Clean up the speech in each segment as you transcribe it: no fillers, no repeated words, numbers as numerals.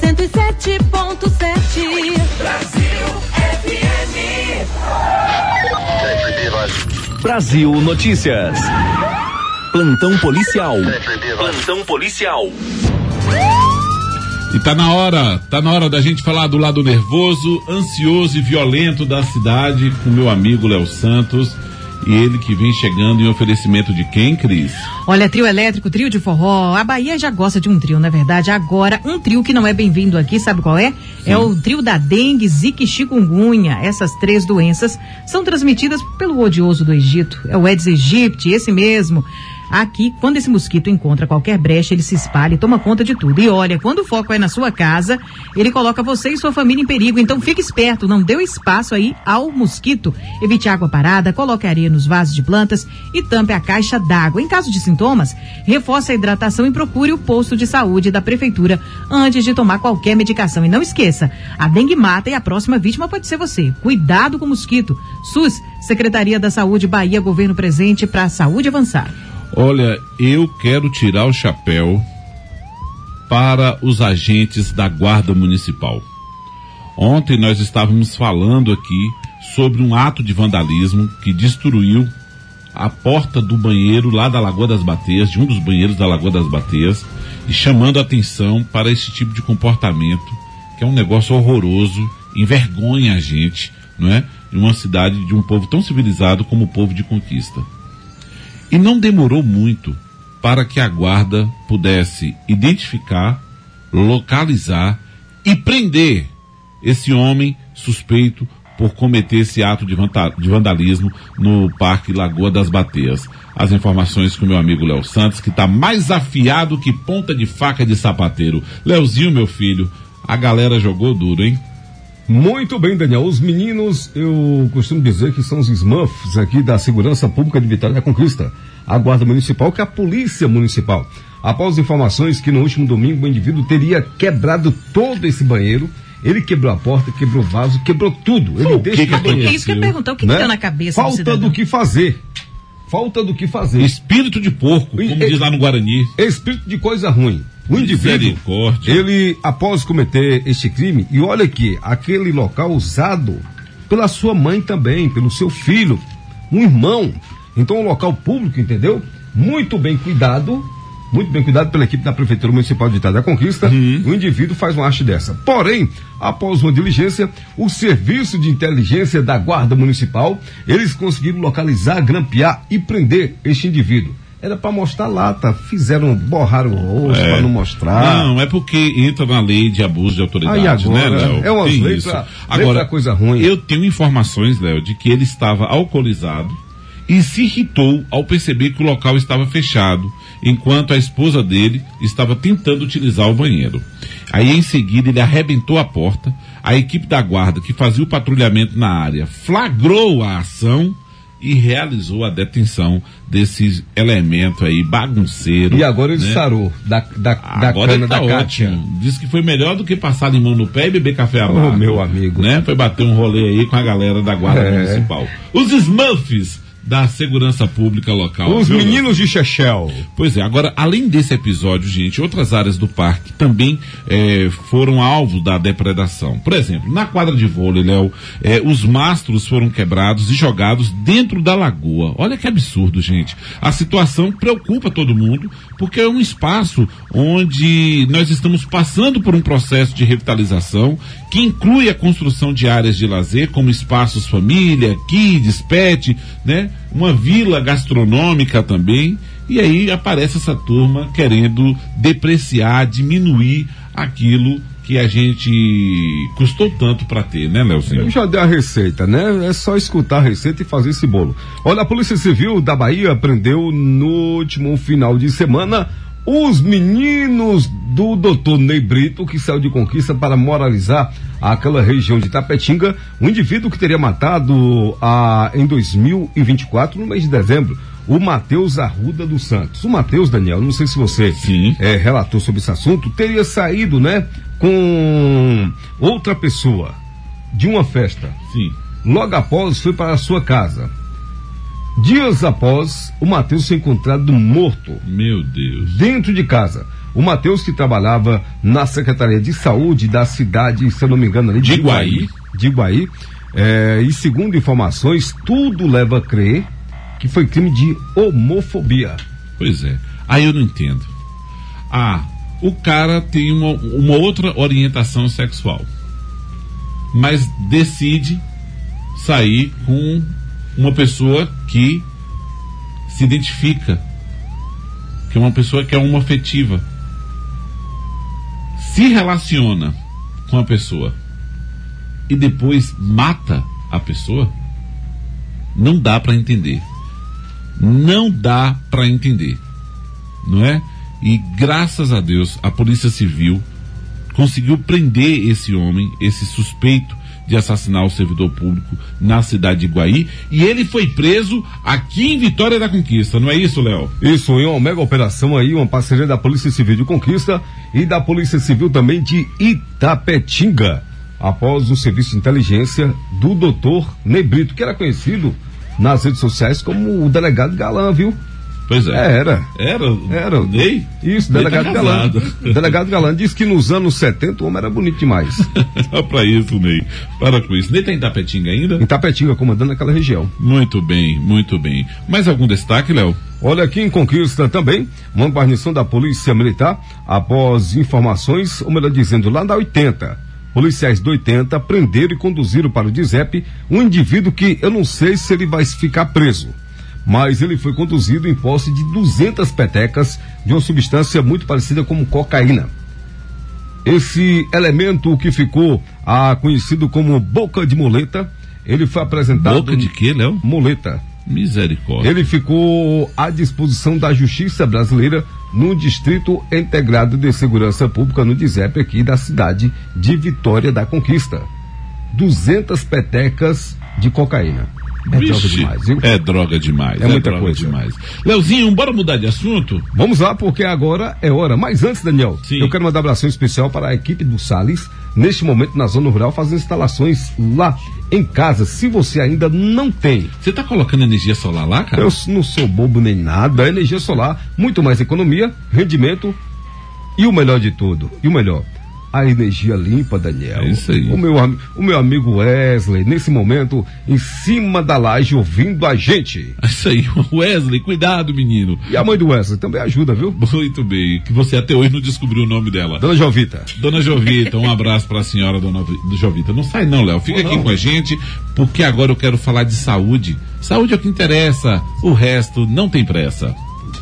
107.7. Brasil FM. Brasil Notícias. Plantão policial. Plantão policial. E tá na hora da gente falar do lado nervoso, ansioso e violento da cidade com meu amigo Léo Santos. E ele que vem chegando em oferecimento de quem, Cris? Olha, trio elétrico, trio de forró. A Bahia já gosta de um trio, na verdade. Agora, um trio que não é bem-vindo aqui, sabe qual é? Sim. É o trio da dengue, zika e chikungunya. Essas 3 doenças são transmitidas pelo odioso do Egito. É o Aedes aegypti, esse mesmo. Aqui, quando esse mosquito encontra qualquer brecha, ele se espalha e toma conta de tudo. E olha, quando o foco é na sua casa, ele coloca você e sua família em perigo. Então fique esperto, não dê espaço aí ao mosquito. Evite água parada, coloque areia nos vasos de plantas e tampe a caixa d'água. Em caso de sintomas, reforce a hidratação e procure o posto de saúde da prefeitura antes de tomar qualquer medicação. E não esqueça, a dengue mata e a próxima vítima pode ser você. Cuidado com o mosquito. SUS, Secretaria da Saúde, Bahia, Governo presente para a saúde avançar. Olha, eu quero tirar o chapéu para os agentes da Guarda Municipal. Ontem nós estávamos falando aqui sobre um ato de vandalismo que destruiu a porta do banheiro lá da Lagoa das Bateias, de um dos banheiros da Lagoa das Bateias, e chamando a atenção para esse tipo de comportamento, que é um negócio horroroso, envergonha a gente, não é? De uma cidade, de um povo tão civilizado como o povo de Conquista. E não demorou muito para que a guarda pudesse identificar, localizar e prender esse homem suspeito por cometer esse ato de vandalismo no Parque Lagoa das Bateias. As informações com o meu amigo Léo Santos, que está mais afiado que ponta de faca de sapateiro. Léozinho, meu filho, a galera jogou duro, hein? Muito bem, Daniel. Os meninos, eu costumo dizer que são os Smurfs aqui da Segurança Pública de Vitória da Conquista. A Guarda Municipal, que é a Polícia Municipal. Após informações que no último domingo o indivíduo teria quebrado todo esse banheiro, ele quebrou a porta, quebrou o vaso, quebrou tudo. Ele deixa o banheiro. É isso que eu perguntou, o que deu na cabeça do cidadão? Falta do que fazer. Falta do que fazer. Espírito de porco, como diz lá no Guarani. Espírito de coisa ruim. O indivíduo, ele, após cometer este crime, e olha que aquele local usado pela sua mãe também, pelo seu filho, um irmão. Então, um local público, entendeu? Muito bem cuidado pela equipe da Prefeitura Municipal de Vitória da Conquista. O indivíduo faz uma arte dessa. Porém, após uma diligência, o Serviço de Inteligência da Guarda Municipal, eles conseguiram localizar, grampear e prender este indivíduo. Era para mostrar lata, borraram o rosto para não mostrar. Não, é porque entra na lei de abuso de autoridade, agora, né, Léo? É uma lei pra coisa ruim. Eu tenho informações, Léo, de que ele estava alcoolizado e se irritou ao perceber que o local estava fechado, enquanto a esposa dele estava tentando utilizar o banheiro. Aí, em seguida, ele arrebentou a porta. A equipe da guarda, que fazia o patrulhamento na área, flagrou a ação e realizou a detenção desse elemento aí, bagunceiro. E agora ele sarou da agora cana ele tá da Cátia. Diz que foi melhor do que passar limão no pé e beber café amargo. Meu amigo. Né? Foi bater um rolê aí com a galera da Guarda Municipal. Os Smurfs da Segurança Pública Local. Os meninos de Chechel. Pois é, agora, além desse episódio, gente, outras áreas do parque também foram alvo da depredação. Por exemplo, na quadra de vôlei, Léo, os mastros foram quebrados e jogados dentro da lagoa. Olha que absurdo, gente. A situação preocupa todo mundo, porque é um espaço onde nós estamos passando por um processo de revitalização que inclui a construção de áreas de lazer, como espaços família, kids, pet, né? Uma vila gastronômica também, e aí aparece essa turma querendo depreciar, diminuir aquilo que a gente custou tanto para ter, né, Léozinho? Eu já dei a receita, né? É só escutar a receita e fazer esse bolo. Olha, a Polícia Civil da Bahia prendeu no último final de semana os meninos do Dr. Ney Brito, que saiu de Conquista para moralizar aquela região de Tapetinga, um indivíduo que teria matado em 2024, no mês de dezembro, o Matheus Arruda dos Santos. O Matheus, Daniel, não sei se você relatou sobre esse assunto, teria saído, né, com outra pessoa de uma festa. Sim. Logo após foi para a sua casa. Dias após, o Matheus foi encontrado morto. Meu Deus. Dentro de casa. O Matheus, que trabalhava na Secretaria de Saúde da cidade, se eu não me engano, ali de Iguaí. E segundo informações, tudo leva a crer que foi crime de homofobia. Pois é. Aí eu não entendo. O cara tem uma outra orientação sexual, mas decide sair com uma pessoa que se identifica, que é uma pessoa que é homoafetiva, se relaciona com a pessoa e depois mata a pessoa. Não dá para entender. Não dá para entender, não é? E graças a Deus a Polícia Civil conseguiu prender esse homem, esse suspeito de assassinar o servidor público na cidade de Iguaí, e ele foi preso aqui em Vitória da Conquista, não é isso, Léo? Isso, em uma mega operação aí, uma parceria da Polícia Civil de Conquista e da Polícia Civil também de Itapetinga, após o serviço de inteligência do Dr. Nebrito, que era conhecido nas redes sociais como o delegado Galã, viu? Pois é. Era. Ney? Isso, Ney delegado Galã. Delegado Galã disse que nos anos 70 o homem era bonito demais. Só pra isso, Ney. Para com isso. Ney tá em Itapetinga ainda? Em Itapetinga, comandando aquela região. Muito bem, muito bem. Mais algum destaque, Léo? Olha, aqui em Conquista também, uma guarnição da Polícia Militar, após informações, ou melhor dizendo, lá da 80. Policiais do 80 prenderam e conduziram para o DISEP um indivíduo que eu não sei se ele vai ficar preso, mas ele foi conduzido em posse de 200 petecas de uma substância muito parecida com cocaína. Esse elemento que ficou conhecido como boca de muleta, ele foi apresentado... Boca de quê, Léo? Muleta. Misericórdia. Ele ficou à disposição da Justiça Brasileira no Distrito Integrado de Segurança Pública, no DISEP, aqui da cidade de Vitória da Conquista. 200 petecas de cocaína. Droga demais, viu? É droga demais. É muita coisa. Demais. Leozinho, bora mudar de assunto? Vamos lá, porque agora é hora. Mas antes, Daniel, sim, eu quero mandar um abração especial para a equipe do Salles, neste momento na zona rural, fazendo instalações lá em casa. Se você ainda não tem... Você tá colocando energia solar lá, cara? Eu não sou bobo nem nada. Energia solar, muito mais economia, rendimento e o melhor de tudo. E o melhor, a energia limpa, Daniel. É isso aí. O meu amigo Wesley, nesse momento, em cima da laje, ouvindo a gente. É isso aí, Wesley, cuidado, menino. E a mãe do Wesley também ajuda, viu? Muito bem, que você até hoje não descobriu o nome dela. Dona Jovita. Dona Jovita, um abraço pra senhora, Dona Jovita. Não sai não, Léo, fica aqui com a gente, porque agora eu quero falar de saúde. Saúde é o que interessa, o resto não tem pressa.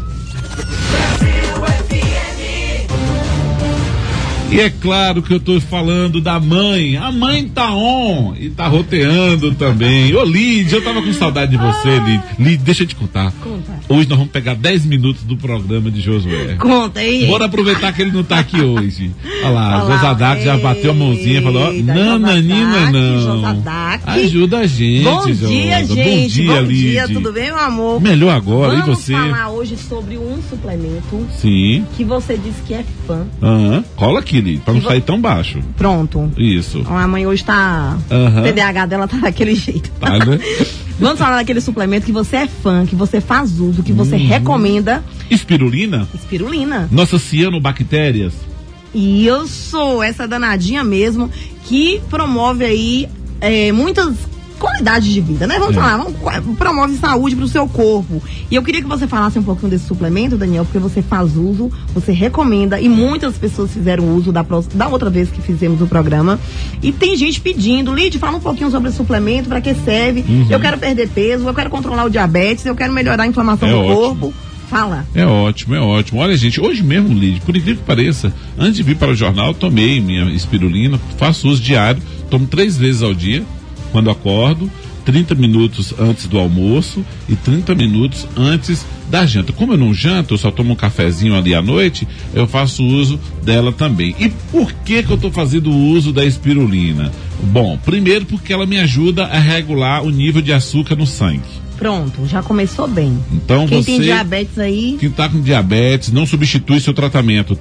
E é claro que eu tô falando da mãe. A mãe tá on e tá roteando também. Ô, Lid, eu tava com saudade de você, Lid. Lid, deixa eu te contar. Conta. Hoje nós vamos pegar 10 minutos do programa de Josué. Conta aí. Bora aproveitar que ele não tá aqui hoje. Olha lá, Josadac já bateu a mãozinha e falou, não, Nanina, não. Josadac. Ajuda a gente, Bom dia, Josa. gente. Bom Bom dia, Lid. tudo bem, meu amor? Melhor agora, e você? Vamos falar hoje sobre um suplemento Sim. que você disse que é fã. Cola aqui, Lid, pra não sair tão baixo. Pronto. Isso. A mãe hoje tá... O TDAH dela tá daquele jeito. Tá, né? Vamos falar daquele suplemento que você é fã, que você faz uso, que você recomenda. Espirulina? Espirulina. Nossas cianobactérias. Isso, essa danadinha mesmo, que promove aí muitas qualidades de vida, né? Vamos falar, promove saúde pro seu corpo. E eu queria que você falasse um pouquinho desse suplemento, Daniel, porque você faz uso, você recomenda, e muitas pessoas fizeram uso da outra vez que fizemos o programa. E tem gente pedindo, Lid, fala um pouquinho sobre esse suplemento, para que serve. Eu quero perder peso, eu quero controlar o diabetes, eu quero melhorar a inflamação do corpo. Fala. É ótimo, é ótimo. Olha, gente, hoje mesmo, Lid, por incrível que pareça, antes de vir para o jornal, tomei minha espirulina, faço uso diário, tomo 3 vezes ao dia, quando acordo, 30 minutos antes do almoço e 30 minutos antes da janta. Como eu não janto, eu só tomo um cafezinho ali à noite, eu faço uso dela também. E por que eu estou fazendo uso da espirulina? Bom, primeiro porque ela me ajuda a regular o nível de açúcar no sangue. Pronto, já começou bem. Então quem tem diabetes aí... Quem tá com diabetes, não substitui seu tratamento, tá?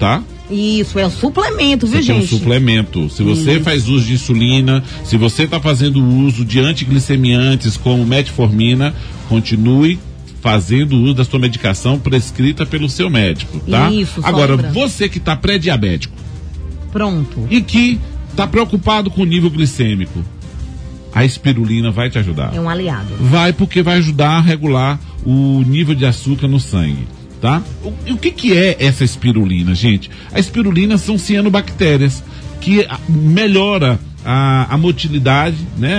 Isso, é um suplemento, viu, gente? É um suplemento. Se você faz uso de insulina, se você está fazendo uso de antiglicemiantes como metformina, continue fazendo uso da sua medicação prescrita pelo seu médico, tá? Isso, agora, lembrando. você que está pré-diabético. Pronto. E que está preocupado com o nível glicêmico, a espirulina vai te ajudar. É um aliado. Vai, porque vai ajudar a regular o nível de açúcar no sangue, tá? O que é essa espirulina, gente? A espirulina são cianobactérias que melhora a motilidade, né?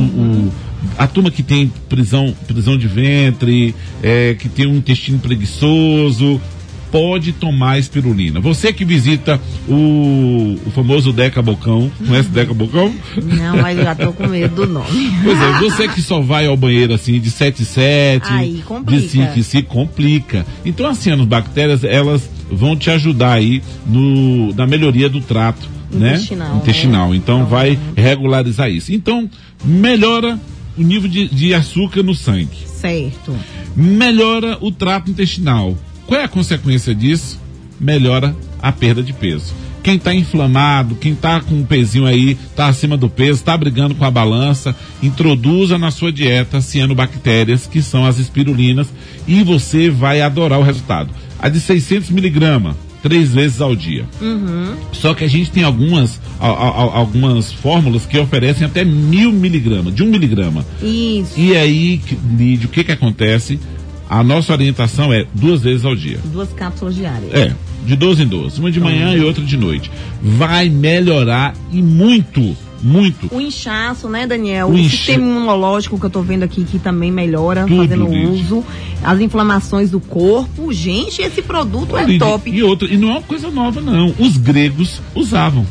A turma que tem prisão de ventre, que tem um intestino preguiçoso, pode tomar espirulina. Você que visita o famoso Deca Bocão, conhece o Deca Bocão? Não, mas eu já tô com medo do nome. Pois é, você que só vai ao banheiro assim de 7 em 7, aí complica. de 5 em 5, complica. Então as cianobactérias, elas vão te ajudar aí na melhoria do trato, intestinal. Né? Então vai regularizar isso. Então melhora o nível de açúcar no sangue. Certo. Melhora o trato intestinal. Qual é a consequência disso? Melhora a perda de peso. Quem está inflamado, quem está com um pezinho aí, está acima do peso, está brigando com a balança, introduza na sua dieta cianobactérias, que são as espirulinas, e você vai adorar o resultado. A de 600 miligramas, 3 vezes ao dia. Só que a gente tem algumas fórmulas que oferecem até 1000 miligramas, de 1 miligrama. Isso. E aí, Lídio, o que acontece? A nossa orientação é 2 vezes ao dia. 2 cápsulas diárias. De 12 em 12. Uma de manhã e outra de noite. Vai melhorar e muito. O inchaço, né, Daniel? O sistema imunológico que eu tô vendo aqui, que também melhora fazendo uso. As inflamações do corpo. Gente, esse produto é top. E não é uma coisa nova, não. Os gregos usavam.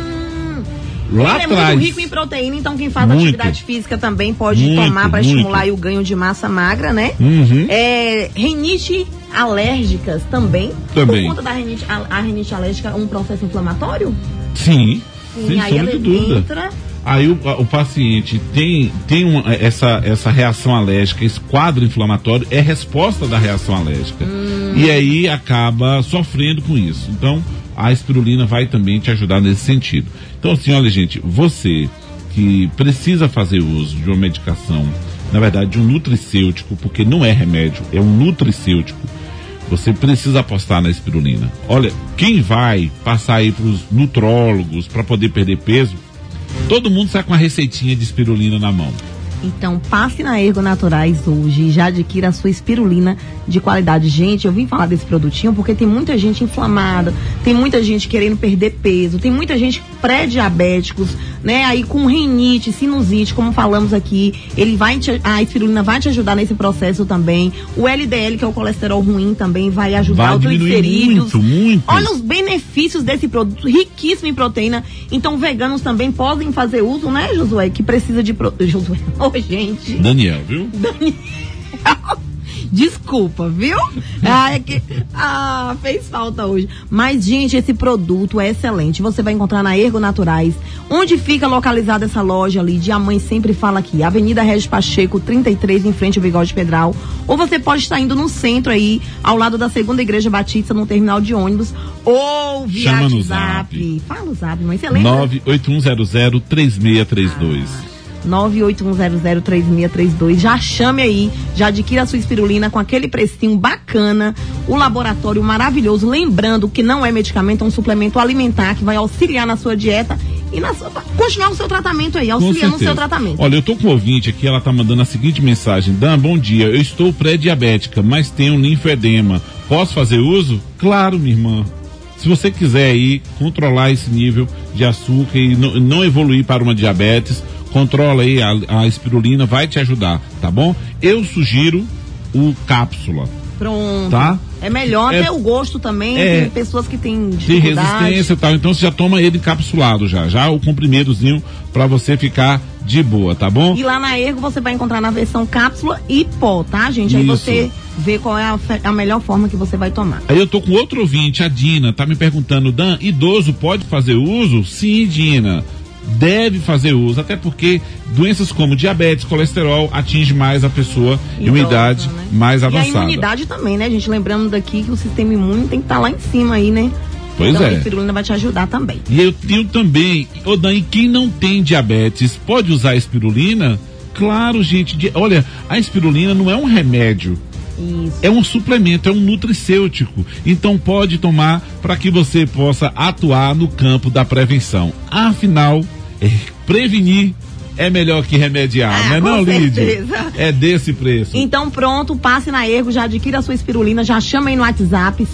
Lá ele atrás. É muito rico em proteína, então quem faz atividade física também pode tomar para estimular o ganho de massa magra, né? Rinite alérgicas também. Por conta da rinite alérgica, um processo inflamatório? Sim. Sem aí sombra de dúvida. entra. Aí o paciente tem essa reação alérgica, esse quadro inflamatório é resposta da reação alérgica. E aí acaba sofrendo com isso. Então, a espirulina vai também te ajudar nesse sentido. Então, assim, olha, gente, você que precisa fazer uso de uma medicação, na verdade, de um nutricêutico, porque não é remédio, é um nutricêutico, você precisa apostar na espirulina. Olha, quem vai passar aí para os nutrólogos para poder perder peso, todo mundo sai com a receitinha de espirulina na mão. Então, passe na Ergo Naturais hoje e já adquira a sua espirulina de qualidade. Gente, eu vim falar desse produtinho porque tem muita gente inflamada, tem muita gente querendo perder peso, tem muita gente pré-diabéticos, né? Aí com rinite, sinusite, como falamos aqui, a espirulina vai te ajudar nesse processo também. O LDL, que é o colesterol ruim, também vai ajudar os triglicerídeos. Muito. Olha os benefícios desse produto, riquíssimo em proteína. Então, veganos também podem fazer uso, né, Josué? Que precisa de Josué. Gente. Daniel, viu? Desculpa, viu? Fez falta hoje. Mas, gente, esse produto é excelente. Você vai encontrar na Ergo Naturais. Onde fica localizada essa loja ali? A mãe sempre fala aqui. Avenida Regis Pacheco, 33, em frente ao Bigode Pedral. Ou você pode estar indo no centro aí, ao lado da Segunda Igreja Batista, no terminal de ônibus. Ou via WhatsApp. Fala o zap, mãe. Você lembra? 981003632. 981003632. Já chame aí, já adquira a sua espirulina com aquele precinho bacana, o laboratório maravilhoso, lembrando que não é medicamento, é um suplemento alimentar que vai auxiliar na sua dieta e continuar o seu tratamento aí, auxiliando o seu tratamento. Olha, eu tô com um ouvinte aqui, ela tá mandando a seguinte mensagem: Dan, bom dia, eu estou pré-diabética, mas tenho linfedema, posso fazer uso? Claro, minha irmã. Se você quiser aí controlar esse nível de açúcar e não evoluir para uma diabetes, controla aí, a espirulina vai te ajudar, tá bom? Eu sugiro o cápsula. Pronto. Tá? É melhor até o gosto também, tem pessoas que têm dificuldade. Tem resistência e tal, então você já toma ele encapsulado já o comprimidozinho pra você ficar de boa, tá bom? E lá na Ergo você vai encontrar na versão cápsula e pó, tá, gente? Aí você vê qual é a melhor forma que você vai tomar. Aí eu tô com outro ouvinte, a Dina, tá me perguntando: Dan, idoso pode fazer uso? Sim, Dina. Deve fazer uso, até porque doenças como diabetes, colesterol atinge mais a pessoa em uma idade mais avançada. E a imunidade também, né, gente? Lembrando daqui que o sistema imune tem que estar lá em cima aí, né? Pois então, é. a espirulina vai te ajudar também. E eu tenho também, Odan, quem não tem diabetes pode usar a espirulina? Claro, gente. Olha, a espirulina não é um remédio. Isso. É um suplemento, é um nutricêutico. Então pode tomar para que você possa atuar no campo da prevenção. Afinal, prevenir é melhor que remediar, né, não, Lídia? É desse preço. Então pronto, passe na Ergo, já adquira a sua espirulina, já chama aí no WhatsApp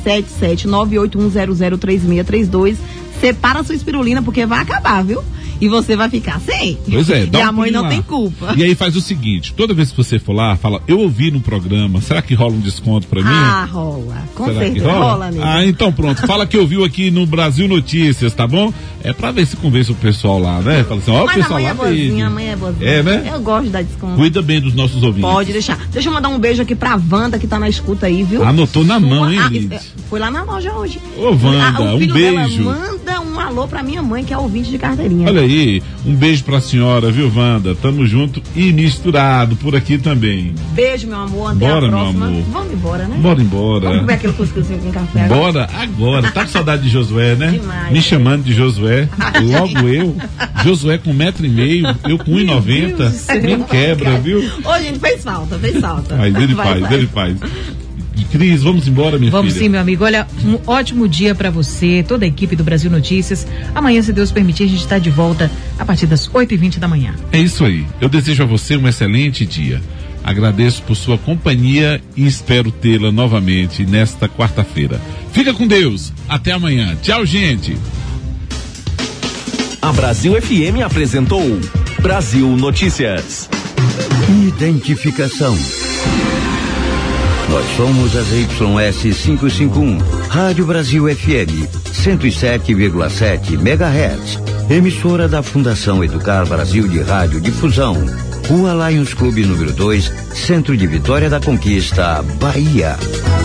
77981003632. Separa a sua espirulina porque vai acabar, viu? E você vai ficar sem. Pois é, dá e um a mãe não lá. tem culpa. E aí faz o seguinte, toda vez que você for lá, fala, eu ouvi no programa, será que rola um desconto pra mim? Ah, rola. Com será certeza, rola mesmo. Ah, então pronto, fala que ouviu aqui no Brasil Notícias, tá bom? É pra ver se convence o pessoal lá, né? Fala assim, ó, o pessoal lá. A mãe é boazinha. É, né? Eu gosto de dar desconto. Cuida bem dos nossos ouvintes. Pode deixar. Deixa eu mandar um beijo aqui pra Wanda, que tá na escuta aí, viu? Anotou na mão, hein, Lidia? Foi lá na loja hoje. Ô, Wanda, o filho um beijo. dela manda um alô pra minha mãe, que é ouvinte de carteirinha. Olha aí, um beijo pra senhora, viu, Wanda? Tamo junto e misturado por aqui também. Beijo, meu amor. Até Bora, a próxima. meu amor. Vamos embora, né? Bora embora. Vamos comer aquele cuscuzinho com café agora? Bora agora. Tá com saudade de Josué, né? Demais. Me chamando de Josué. Logo eu. Josué com 1,5 m, eu com 1,90 m. Me quebra, viu? Ô, gente, fez falta. Mas ele faz. Cris, vamos embora, minha filha? Vamos sim, meu amigo. Olha, um ótimo dia pra você, toda a equipe do Brasil Notícias. Amanhã, se Deus permitir, a gente está de volta a partir das 8h20 da manhã. É isso aí. Eu desejo a você um excelente dia. Agradeço por sua companhia e espero tê-la novamente nesta quarta-feira. Fica com Deus. Até amanhã. Tchau, gente. A Brasil FM apresentou Brasil Notícias. Identificação. Nós somos a ZYS 551, Rádio Brasil FM, 107,7 MHz, emissora da Fundação Educar Brasil de Rádio Difusão, Rua Lions Clube número 2, Centro de Vitória da Conquista, Bahia.